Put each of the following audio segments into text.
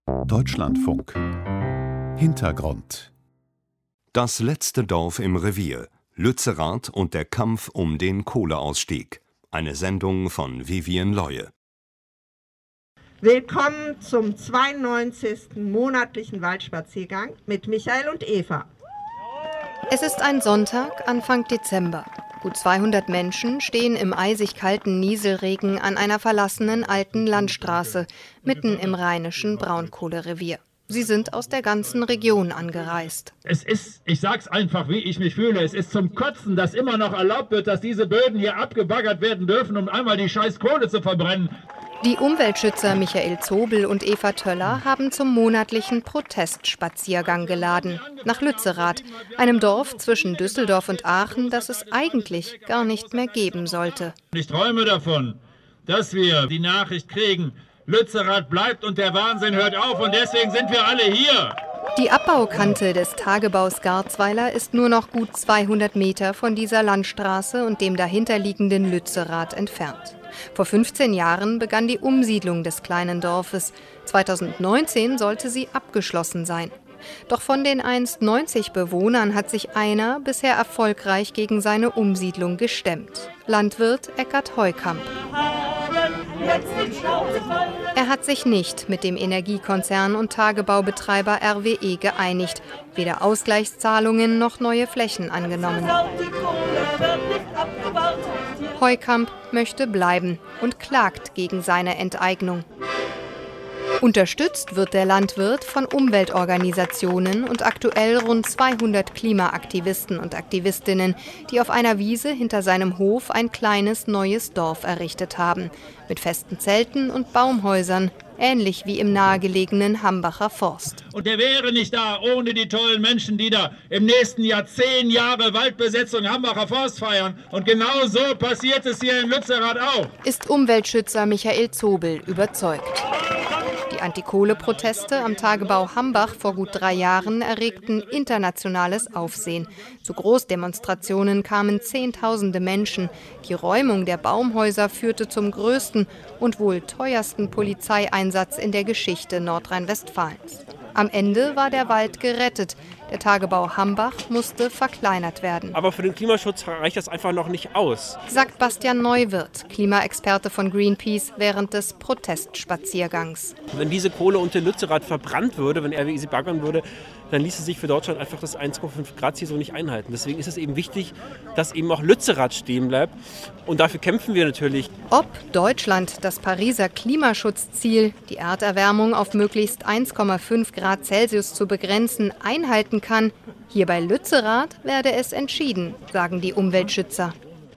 Deutschlandfunk. Hintergrund. Das letzte Dorf im Revier, Lützerath und der Kampf um den Kohleausstieg. Eine Sendung von Vivien Leue. Willkommen zum 92. monatlichen Waldspaziergang mit Michael und Eva. Es ist ein Sonntag, Anfang Dezember. Gut 200 Menschen stehen im eisig kalten Nieselregen an einer verlassenen alten Landstraße, mitten im rheinischen Braunkohlerevier. Sie sind aus der ganzen Region angereist. Es ist, ich sag's einfach, wie ich mich fühle, es ist zum Kotzen, dass immer noch erlaubt wird, dass diese Böden hier abgebaggert werden dürfen, um einmal die scheiß Kohle zu verbrennen. Die Umweltschützer Michael Zobel und Eva Töller haben zum monatlichen Protestspaziergang geladen. Nach Lützerath, einem Dorf zwischen Düsseldorf und Aachen, das es eigentlich gar nicht mehr geben sollte. Ich träume davon, dass wir die Nachricht kriegen, Lützerath bleibt und der Wahnsinn hört auf und deswegen sind wir alle hier. Die Abbaukante des Tagebaus Garzweiler ist nur noch gut 200 Meter von dieser Landstraße und dem dahinterliegenden Lützerath entfernt. Vor 15 Jahren begann die Umsiedlung des kleinen Dorfes. 2019 sollte sie abgeschlossen sein. Doch von den einst 90 Bewohnern hat sich einer bisher erfolgreich gegen seine Umsiedlung gestemmt. Landwirt Eckhard Heukamp. Er hat sich nicht mit dem Energiekonzern und Tagebaubetreiber RWE geeinigt, weder Ausgleichszahlungen noch neue Flächen angenommen. Heukamp möchte bleiben und klagt gegen seine Enteignung. Unterstützt wird der Landwirt von Umweltorganisationen und aktuell rund 200 Klimaaktivisten und Aktivistinnen, die auf einer Wiese hinter seinem Hof ein kleines neues Dorf errichtet haben. Mit festen Zelten und Baumhäusern, ähnlich wie im nahegelegenen Hambacher Forst. Und der wäre nicht da ohne die tollen Menschen, die da im nächsten Jahr 10 Jahre Waldbesetzung Hambacher Forst feiern. Und genau so passiert es hier in Lützerath auch. Ist Umweltschützer Michael Zobel überzeugt. Die Antikohle-Proteste am Tagebau Hambach vor gut 3 Jahren erregten internationales Aufsehen. Zu Großdemonstrationen kamen Zehntausende Menschen. Die Räumung der Baumhäuser führte zum größten und wohl teuersten Polizeieinsatz in der Geschichte Nordrhein-Westfalens. Am Ende war der Wald gerettet. Der Tagebau Hambach musste verkleinert werden. Aber für den Klimaschutz reicht das einfach noch nicht aus, sagt Bastian Neuwirth, Klimaexperte von Greenpeace, während des Protestspaziergangs. Wenn diese Kohle unter Lützerath verbrannt würde, wenn RWE sie baggern würde, dann ließe sich für Deutschland einfach das 1,5 Grad Ziel so nicht einhalten. Deswegen ist es eben wichtig, dass eben auch Lützerath stehen bleibt. Und dafür kämpfen wir natürlich. Ob Deutschland das Pariser Klimaschutzziel, die Erderwärmung auf möglichst 1,5 Grad Celsius zu begrenzen, einhalten kann, hier bei Lützerath werde es entschieden, sagen die Umweltschützer.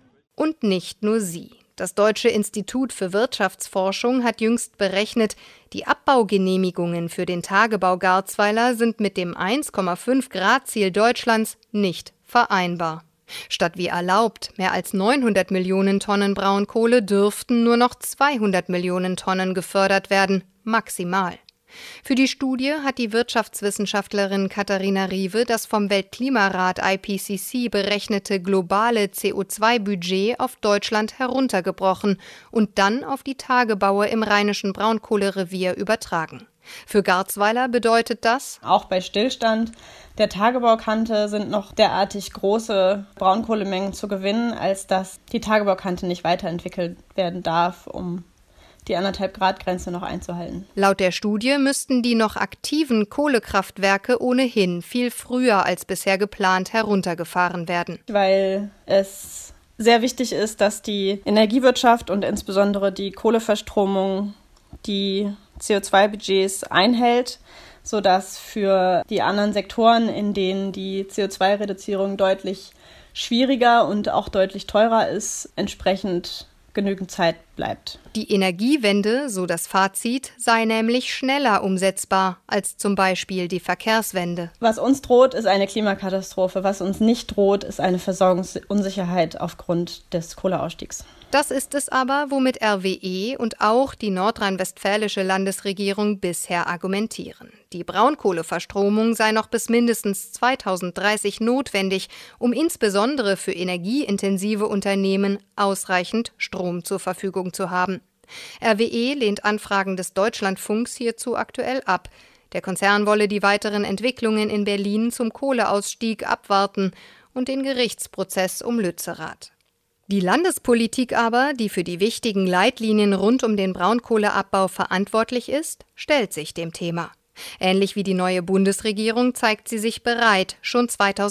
Und nicht nur sie. Das Deutsche Institut für Wirtschaftsforschung hat jüngst berechnet, die Abbaugenehmigungen für den Tagebau Garzweiler sind mit dem 1,5 Grad Ziel Deutschlands nicht vereinbar. Statt wie erlaubt mehr als 900 Millionen Tonnen Braunkohle dürften nur noch 200 Millionen Tonnen gefördert werden, maximal. Für die Studie hat die Wirtschaftswissenschaftlerin Katharina Riewe das vom Weltklimarat IPCC berechnete globale CO2-Budget auf Deutschland heruntergebrochen und dann auf die Tagebaue im rheinischen Braunkohlerevier übertragen. Für Garzweiler bedeutet das: Auch bei Stillstand der Tagebaukante sind noch derartig große Braunkohlemengen zu gewinnen, als dass die Tagebaukante nicht weiterentwickelt werden darf, um die 1,5-Grad-Grenze noch einzuhalten. Laut der Studie müssten die noch aktiven Kohlekraftwerke ohnehin viel früher als bisher geplant heruntergefahren werden. Weil es sehr wichtig ist, dass die Energiewirtschaft und insbesondere die Kohleverstromung die CO2-Budgets einhält, sodass für die anderen Sektoren, in denen die CO2-Reduzierung deutlich schwieriger und auch deutlich teurer ist, entsprechend genügend Zeit bleibt. Die Energiewende, so das Fazit, sei nämlich schneller umsetzbar als zum Beispiel die Verkehrswende. Was uns droht, ist eine Klimakatastrophe. Was uns nicht droht, ist eine Versorgungsunsicherheit aufgrund des Kohleausstiegs. Das ist es aber, womit RWE und auch die nordrhein-westfälische Landesregierung bisher argumentieren. Die Braunkohleverstromung sei noch bis mindestens 2030 notwendig, um insbesondere für energieintensive Unternehmen ausreichend Strom zur Verfügung zu haben. RWE lehnt Anfragen des Deutschlandfunks hierzu aktuell ab. Der Konzern wolle die weiteren Entwicklungen in Berlin zum Kohleausstieg abwarten und den Gerichtsprozess um Lützerath. Die Landespolitik aber, die für die wichtigen Leitlinien rund um den Braunkohleabbau verantwortlich ist, stellt sich dem Thema. Ähnlich wie die neue Bundesregierung zeigt sie sich bereit, schon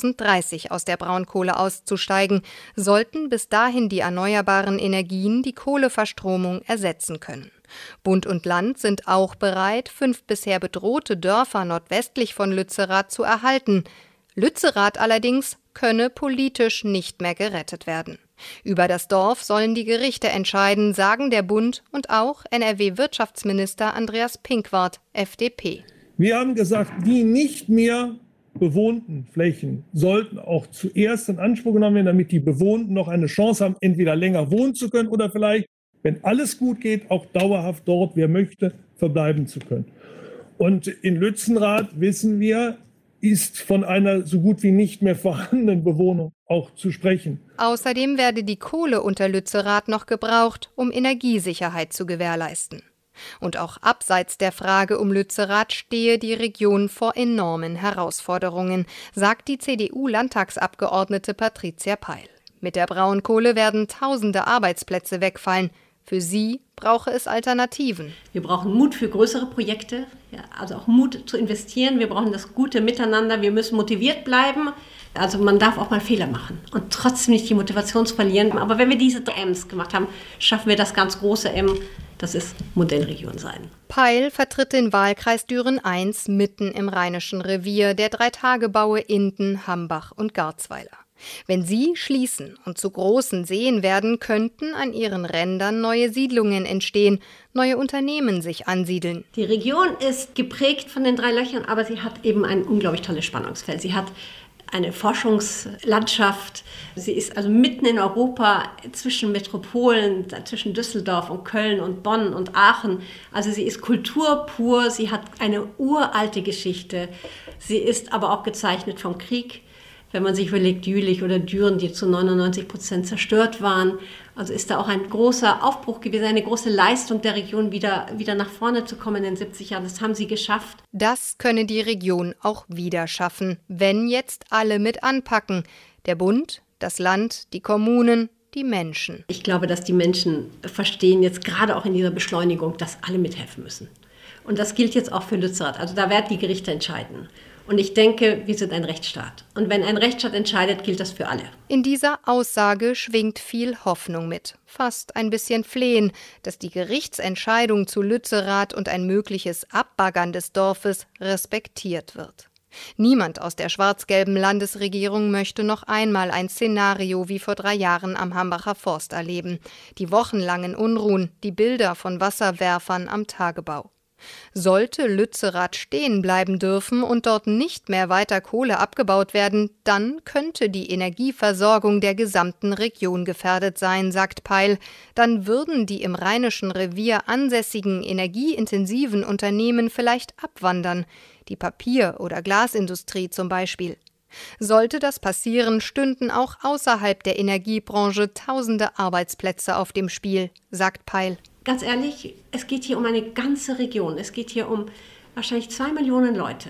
2030 aus der Braunkohle auszusteigen, sollten bis dahin die erneuerbaren Energien die Kohleverstromung ersetzen können. Bund und Land sind auch bereit, 5 bisher bedrohte Dörfer nordwestlich von Lützerath zu erhalten. Lützerath allerdings könne politisch nicht mehr gerettet werden. Über das Dorf sollen die Gerichte entscheiden, sagen der Bund und auch NRW-Wirtschaftsminister Andreas Pinkwart, FDP. Wir haben gesagt, die nicht mehr bewohnten Flächen sollten auch zuerst in Anspruch genommen werden, damit die Bewohnten noch eine Chance haben, entweder länger wohnen zu können oder vielleicht, wenn alles gut geht, auch dauerhaft dort, wer möchte, verbleiben zu können. Und in Lützerath, wissen wir, ist von einer so gut wie nicht mehr vorhandenen Bewohnung auch zu sprechen. Außerdem werde die Kohle unter Lützerath noch gebraucht, um Energiesicherheit zu gewährleisten. Und auch abseits der Frage um Lützerath stehe die Region vor enormen Herausforderungen, sagt die CDU-Landtagsabgeordnete Patricia Peil. Mit der Braunkohle werden tausende Arbeitsplätze wegfallen. Für sie brauche es Alternativen. Wir brauchen Mut für größere Projekte, ja, also auch Mut zu investieren. Wir brauchen das gute Miteinander. Wir müssen motiviert bleiben. Also man darf auch mal Fehler machen und trotzdem nicht die Motivation verlieren. Aber wenn wir diese 3 M's gemacht haben, schaffen wir das ganz große M. Das ist Modellregion sein. Peil vertritt den Wahlkreis Düren I mitten im Rheinischen Revier der 3 Tagebaue Inden, Hambach und Garzweiler. Wenn sie schließen und zu großen Seen werden, könnten an ihren Rändern neue Siedlungen entstehen, neue Unternehmen sich ansiedeln. Die Region ist geprägt von den 3 Löchern, aber sie hat eben ein unglaublich tolles Spannungsfeld. Sie hat eine Forschungslandschaft. Sie ist also mitten in Europa zwischen Metropolen, zwischen Düsseldorf und Köln und Bonn und Aachen. Also sie ist Kultur pur, sie hat eine uralte Geschichte. Sie ist aber auch gezeichnet vom Krieg. Wenn man sich überlegt, Jülich oder Düren, die zu 99% zerstört waren. Also ist da auch ein großer Aufbruch gewesen, eine große Leistung der Region, wieder nach vorne zu kommen in den 70 Jahren. Das haben sie geschafft. Das könne die Region auch wieder schaffen, wenn jetzt alle mit anpacken. Der Bund, das Land, die Kommunen, die Menschen. Ich glaube, dass die Menschen verstehen jetzt gerade auch in dieser Beschleunigung, dass alle mithelfen müssen. Und das gilt jetzt auch für Lützerath. Also da werden die Gerichte entscheiden. Und ich denke, wir sind ein Rechtsstaat. Und wenn ein Rechtsstaat entscheidet, gilt das für alle. In dieser Aussage schwingt viel Hoffnung mit. Fast ein bisschen Flehen, dass die Gerichtsentscheidung zu Lützerath und ein mögliches Abbaggern des Dorfes respektiert wird. Niemand aus der schwarz-gelben Landesregierung möchte noch einmal ein Szenario wie vor 3 Jahren am Hambacher Forst erleben. Die wochenlangen Unruhen, die Bilder von Wasserwerfern am Tagebau. Sollte Lützerath stehen bleiben dürfen und dort nicht mehr weiter Kohle abgebaut werden, dann könnte die Energieversorgung der gesamten Region gefährdet sein, sagt Peil. Dann würden die im Rheinischen Revier ansässigen energieintensiven Unternehmen vielleicht abwandern, die Papier- oder Glasindustrie zum Beispiel. Sollte das passieren, stünden auch außerhalb der Energiebranche tausende Arbeitsplätze auf dem Spiel, sagt Peil. Ganz ehrlich, es geht hier um eine ganze Region. Es geht hier um wahrscheinlich 2 Millionen Leute.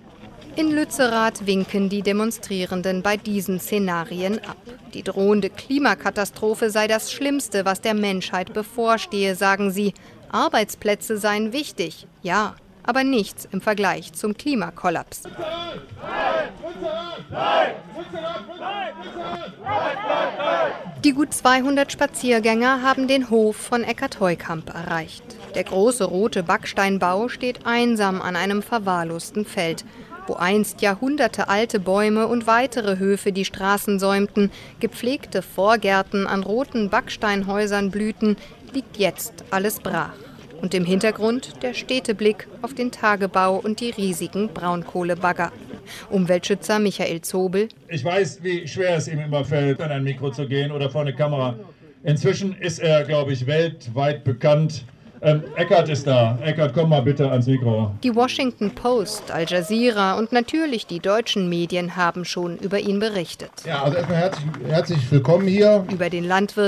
In Lützerath winken die Demonstrierenden bei diesen Szenarien ab. Die drohende Klimakatastrophe sei das Schlimmste, was der Menschheit bevorstehe, sagen sie. Arbeitsplätze seien wichtig, ja, aber nichts im Vergleich zum Klimakollaps. Die gut 200 Spaziergänger haben den Hof von Eckart Heukamp erreicht. Der große rote Backsteinbau steht einsam an einem verwahrlosten Feld, wo einst jahrhundertealte Bäume und weitere Höfe die Straßen säumten, gepflegte Vorgärten an roten Backsteinhäusern blühten, liegt jetzt alles brach. Und im Hintergrund der stete Blick auf den Tagebau und die riesigen Braunkohlebagger. Umweltschützer Michael Zobel. Ich weiß, wie schwer es ihm immer fällt, an ein Mikro zu gehen oder vor eine Kamera. Inzwischen ist er, glaube ich, weltweit bekannt. Eckart ist da. Eckart, komm mal bitte ans Mikro. Die Washington Post, Al Jazeera und natürlich die deutschen Medien haben schon über ihn berichtet. Ja, also erstmal herzlich willkommen hier. Über den Landwirt,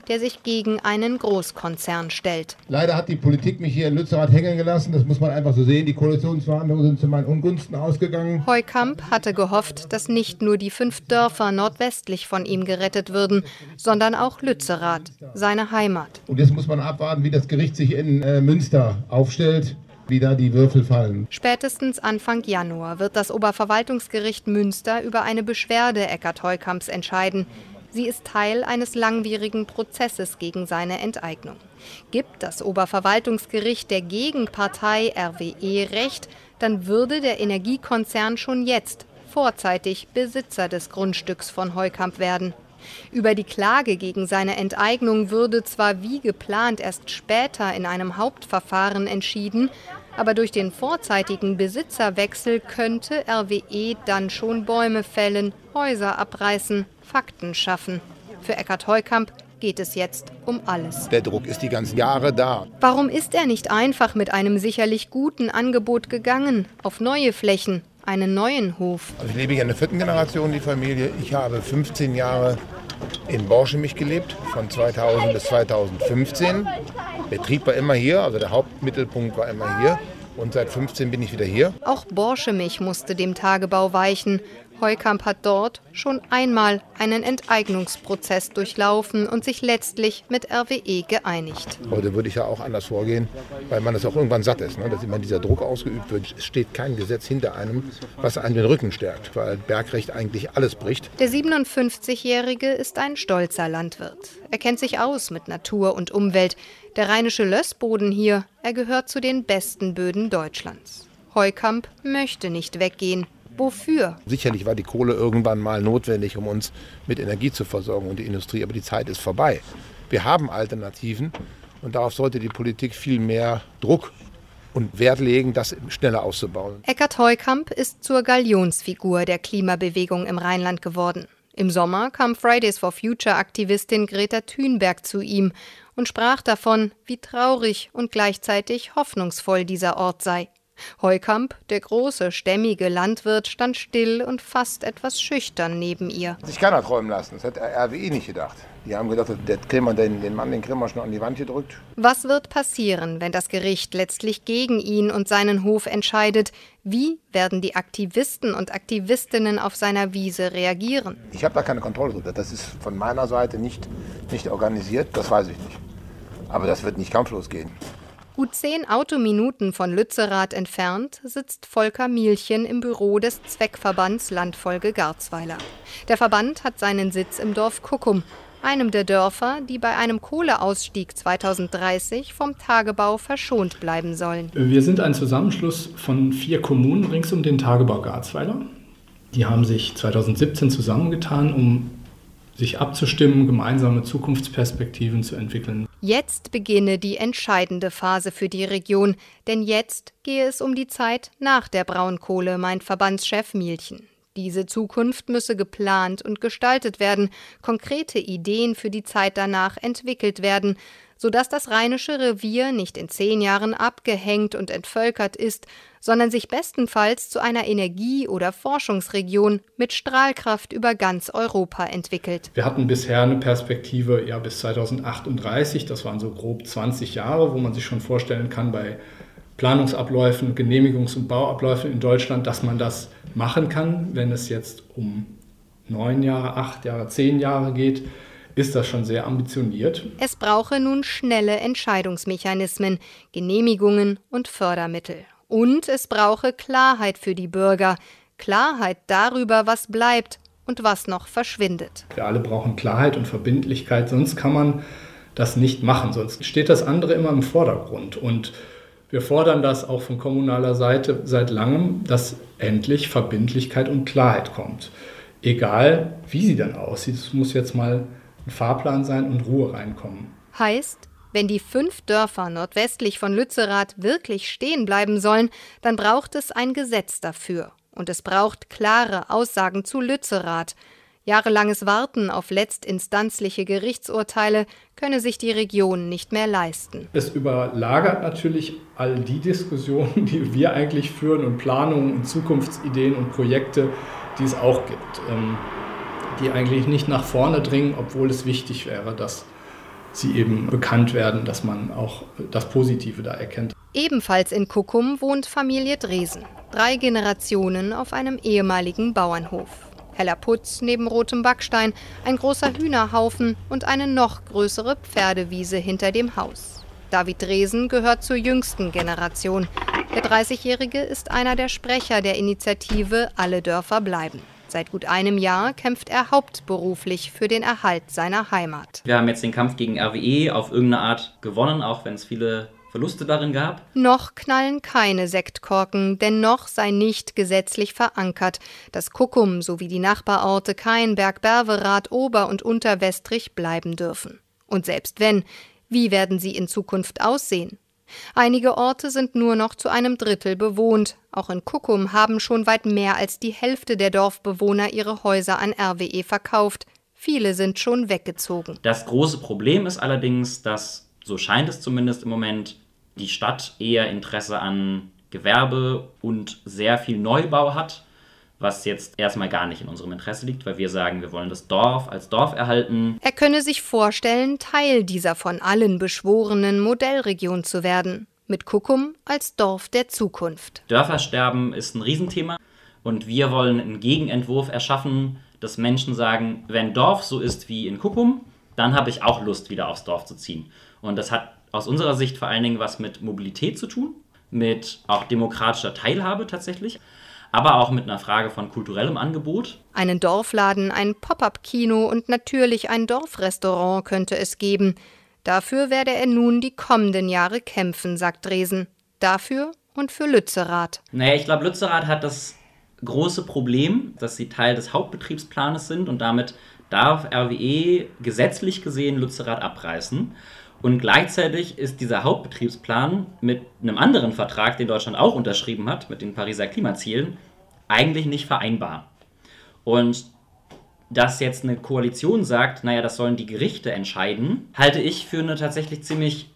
der sich gegen einen Großkonzern stellt. Leider hat die Politik mich hier in Lützerath hängen gelassen. Das muss man einfach so sehen. Die Koalitionsverhandlungen sind zu meinen Ungunsten ausgegangen. Heukamp hatte gehofft, dass nicht nur die 5 Dörfer nordwestlich von ihm gerettet würden, sondern auch Lützerath, seine Heimat. Und jetzt muss man abwarten, wie das Gericht sich in Münster aufstellt, wie da die Würfel fallen. Spätestens Anfang Januar wird das Oberverwaltungsgericht Münster über eine Beschwerde Eckart Heukamps entscheiden. Sie ist Teil eines langwierigen Prozesses gegen seine Enteignung. Gibt das Oberverwaltungsgericht der Gegenpartei RWE Recht, dann würde der Energiekonzern schon jetzt vorzeitig Besitzer des Grundstücks von Heukamp werden. Über die Klage gegen seine Enteignung würde zwar wie geplant erst später in einem Hauptverfahren entschieden, aber durch den vorzeitigen Besitzerwechsel könnte RWE dann schon Bäume fällen, Häuser abreißen, Fakten schaffen. Für Eckart Heukamp geht es jetzt um alles. Der Druck ist die ganzen Jahre da. Warum ist er nicht einfach mit einem sicherlich guten Angebot gegangen, auf neue Flächen, einen neuen Hof? Also ich lebe hier in der 4. Generation, die Familie. Ich habe 15 Jahre in Borschemich gelebt, von 2000 bis 2015. Betrieb war immer hier, also der Hauptmittelpunkt war immer hier. Und seit 15 bin ich wieder hier. Auch Borschemich musste dem Tagebau weichen. Heukamp hat dort schon einmal einen Enteignungsprozess durchlaufen und sich letztlich mit RWE geeinigt. Heute würde ich ja auch anders vorgehen, weil man das auch irgendwann satt ist, ne? Dass immer dieser Druck ausgeübt wird. Es steht kein Gesetz hinter einem, was einem den Rücken stärkt, weil Bergrecht eigentlich alles bricht. Der 57-Jährige ist ein stolzer Landwirt. Er kennt sich aus mit Natur und Umwelt. Der rheinische Lössboden hier, er gehört zu den besten Böden Deutschlands. Heukamp möchte nicht weggehen. Wofür? Sicherlich war die Kohle irgendwann mal notwendig, um uns mit Energie zu versorgen und die Industrie, aber die Zeit ist vorbei. Wir haben Alternativen und darauf sollte die Politik viel mehr Druck und Wert legen, das schneller auszubauen. Eckart Heukamp ist zur Galionsfigur der Klimabewegung im Rheinland geworden. Im Sommer kam Fridays for Future-Aktivistin Greta Thunberg zu ihm und sprach davon, wie traurig und gleichzeitig hoffnungsvoll dieser Ort sei. Heukamp, der große, stämmige Landwirt, stand still und fast etwas schüchtern neben ihr. Sich keiner träumen lassen, das hätte RWE nicht gedacht. Die haben gedacht, den Mann kriegen wir schon an die Wand gedrückt. Was wird passieren, wenn das Gericht letztlich gegen ihn und seinen Hof entscheidet? Wie werden die Aktivisten und Aktivistinnen auf seiner Wiese reagieren? Ich habe da keine Kontrolle drüber. Das ist von meiner Seite nicht organisiert, das weiß ich nicht. Aber das wird nicht kampflos gehen. Gut 10 Autominuten von Lützerath entfernt sitzt Volker Mielchen im Büro des Zweckverbands Landfolge Garzweiler. Der Verband hat seinen Sitz im Dorf Kuckum, einem der Dörfer, die bei einem Kohleausstieg 2030 vom Tagebau verschont bleiben sollen. Wir sind ein Zusammenschluss von 4 Kommunen rings um den Tagebau Garzweiler. Die haben sich 2017 zusammengetan, um sich abzustimmen, gemeinsame Zukunftsperspektiven zu entwickeln. Jetzt beginne die entscheidende Phase für die Region, denn jetzt gehe es um die Zeit nach der Braunkohle, meint Verbandschef Mielchen. Diese Zukunft müsse geplant und gestaltet werden, konkrete Ideen für die Zeit danach entwickelt werden, sodass das Rheinische Revier nicht in 10 Jahren abgehängt und entvölkert ist, sondern sich bestenfalls zu einer Energie- oder Forschungsregion mit Strahlkraft über ganz Europa entwickelt. Wir hatten bisher eine Perspektive bis 2038, das waren so grob 20 Jahre, wo man sich schon vorstellen kann bei Planungsabläufen, Genehmigungs- und Bauabläufen in Deutschland, dass man das machen kann. Wenn es jetzt um 9 Jahre, 8 Jahre, 10 Jahre geht, ist das schon sehr ambitioniert. Es brauche nun schnelle Entscheidungsmechanismen, Genehmigungen und Fördermittel. Und es brauche Klarheit für die Bürger, Klarheit darüber, was bleibt und was noch verschwindet. Wir alle brauchen Klarheit und Verbindlichkeit, sonst kann man das nicht machen, sonst steht das andere immer im Vordergrund. Und wir fordern das auch von kommunaler Seite seit langem, dass endlich Verbindlichkeit und Klarheit kommt. Egal, wie sie dann aussieht, es muss jetzt mal ein Fahrplan sein und Ruhe reinkommen. Heißt, wenn die 5 Dörfer nordwestlich von Lützerath wirklich stehen bleiben sollen, dann braucht es ein Gesetz dafür. Und es braucht klare Aussagen zu Lützerath. Jahrelanges Warten auf letztinstanzliche Gerichtsurteile könne sich die Region nicht mehr leisten. Es überlagert natürlich all die Diskussionen, die wir eigentlich führen und Planungen und Zukunftsideen und Projekte, die es auch gibt, die eigentlich nicht nach vorne dringen, obwohl es wichtig wäre, dass sie eben bekannt werden, dass man auch das Positive da erkennt. Ebenfalls in Kuckum wohnt Familie Dresen. 3 Generationen auf einem ehemaligen Bauernhof. Heller Putz neben rotem Backstein, ein großer Hühnerhaufen und eine noch größere Pferdewiese hinter dem Haus. David Dresen gehört zur jüngsten Generation. Der 30-Jährige ist einer der Sprecher der Initiative Alle Dörfer bleiben. Seit gut einem Jahr kämpft er hauptberuflich für den Erhalt seiner Heimat. Wir haben jetzt den Kampf gegen RWE auf irgendeine Art gewonnen, auch wenn es viele Verluste darin gab. Noch knallen keine Sektkorken, denn noch sei nicht gesetzlich verankert, dass Kuckum sowie die Nachbarorte Kainberg, Berverath, Ober- und Unterwestrich bleiben dürfen. Und selbst wenn, wie werden sie in Zukunft aussehen? Einige Orte sind nur noch zu einem Drittel bewohnt. Auch in Kuckum haben schon weit mehr als die Hälfte der Dorfbewohner ihre Häuser an RWE verkauft. Viele sind schon weggezogen. Das große Problem ist allerdings, dass, so scheint es zumindest im Moment, die Stadt eher Interesse an Gewerbe und sehr viel Neubau hat, was jetzt erstmal gar nicht in unserem Interesse liegt, weil wir sagen, wir wollen das Dorf als Dorf erhalten. Er könne sich vorstellen, Teil dieser von allen beschworenen Modellregion zu werden, mit Kuckum als Dorf der Zukunft. Dörfersterben ist ein Riesenthema und wir wollen einen Gegenentwurf erschaffen, dass Menschen sagen, wenn Dorf so ist wie in Kuckum, dann habe ich auch Lust, wieder aufs Dorf zu ziehen. Und das hat aus unserer Sicht vor allen Dingen was mit Mobilität zu tun, mit auch demokratischer Teilhabe tatsächlich, aber auch mit einer Frage von kulturellem Angebot. Einen Dorfladen, ein Pop-up-Kino und natürlich ein Dorfrestaurant könnte es geben. Dafür werde er nun die kommenden Jahre kämpfen, sagt Dresen. Dafür und für Lützerath. Naja, ich glaube, Lützerath hat das große Problem, dass sie Teil des Hauptbetriebsplanes sind und damit darf RWE gesetzlich gesehen Lützerath abreißen. Und gleichzeitig ist dieser Hauptbetriebsplan mit einem anderen Vertrag, den Deutschland auch unterschrieben hat, mit den Pariser Klimazielen, eigentlich nicht vereinbar. Und dass jetzt eine Koalition sagt, naja, das sollen die Gerichte entscheiden, halte ich für eine tatsächlich ziemlich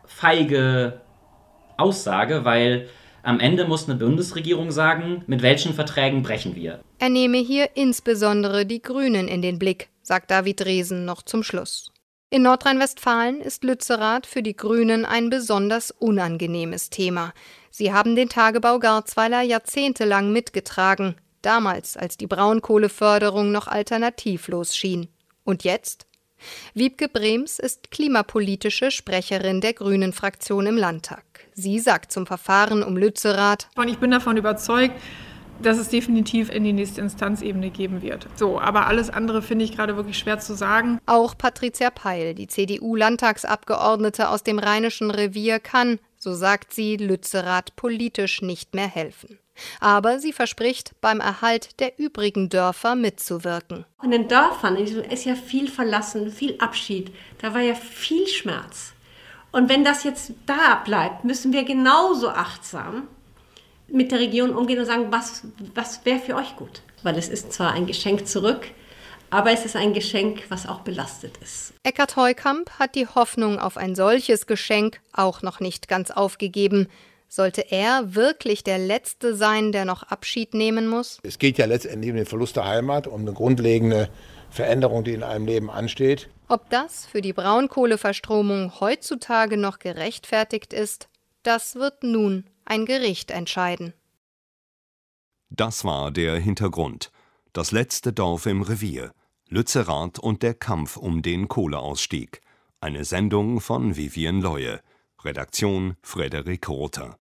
feige Aussage, weil am Ende muss eine Bundesregierung sagen, mit welchen Verträgen brechen wir. Er nehme hier insbesondere die Grünen in den Blick, sagt David Dresen noch zum Schluss. In Nordrhein-Westfalen ist Lützerath für die Grünen ein besonders unangenehmes Thema. Sie haben den Tagebau Garzweiler jahrzehntelang mitgetragen, damals, als die Braunkohleförderung noch alternativlos schien. Und jetzt? Wiebke Brems ist klimapolitische Sprecherin der Grünen-Fraktion im Landtag. Sie sagt zum Verfahren um Lützerath: Und ich bin davon überzeugt, dass es definitiv in die nächste Instanzebene geben wird. So, aber alles andere finde ich gerade wirklich schwer zu sagen. Auch Patricia Peil, die CDU-Landtagsabgeordnete aus dem Rheinischen Revier, kann, so sagt sie, Lützerath politisch nicht mehr helfen. Aber sie verspricht, beim Erhalt der übrigen Dörfer mitzuwirken. In den Dörfern ist ja viel Verlassen, viel Abschied. Da war ja viel Schmerz. Und wenn das jetzt da bleibt, müssen wir genauso achtsam mit der Region umgehen und sagen, was wäre für euch gut? Weil es ist zwar ein Geschenk zurück, aber es ist ein Geschenk, was auch belastet ist. Eckhard Heukamp hat die Hoffnung auf ein solches Geschenk auch noch nicht ganz aufgegeben. Sollte er wirklich der Letzte sein, der noch Abschied nehmen muss? Es geht ja letztendlich um den Verlust der Heimat, um eine grundlegende Veränderung, die in einem Leben ansteht. Ob das für die Braunkohleverstromung heutzutage noch gerechtfertigt ist, das wird nun ein Gericht entscheiden. Das war der Hintergrund. Das letzte Dorf im Revier. Lützerath und der Kampf um den Kohleausstieg. Eine Sendung von Vivien Leue. Redaktion Frederik Rother.